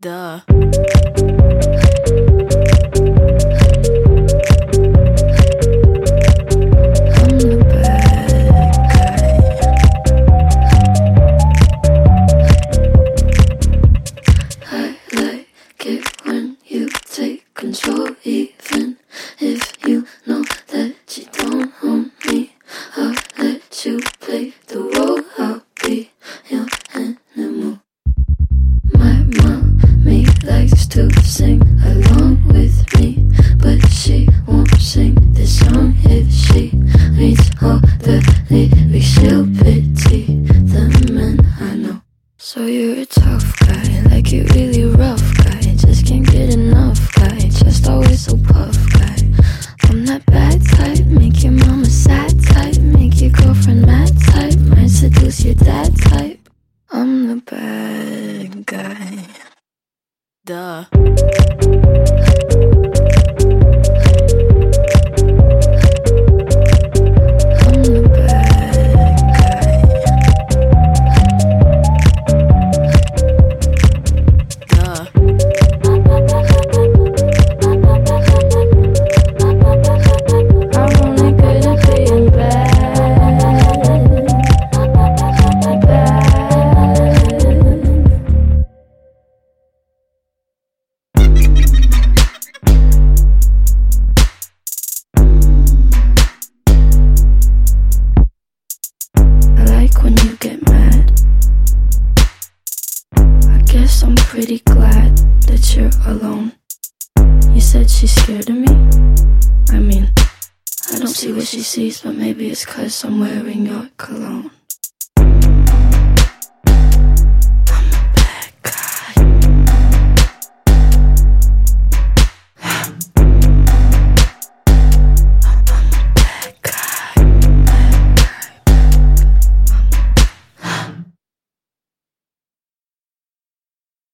Duh. Control, even if you know that you don't own me. I'll let you play the role. I'll be your animal. My mommy likes to sing along with me, but she won't sing this song if she reads all the lyrics. She'll pity the men I know. So you're a tough guy, like you're really rough guy. Just can't get enough guy, just always so puff guy. I'm that bad type, make your mama sad type, make your girlfriend mad type, might seduce your dad type. I'm the bad guy. Duh. When you get mad, I guess I'm pretty glad that you're alone. You said she's scared of me? I mean, I don't see what she sees, but maybe it's 'cause I'm wearing your cologne.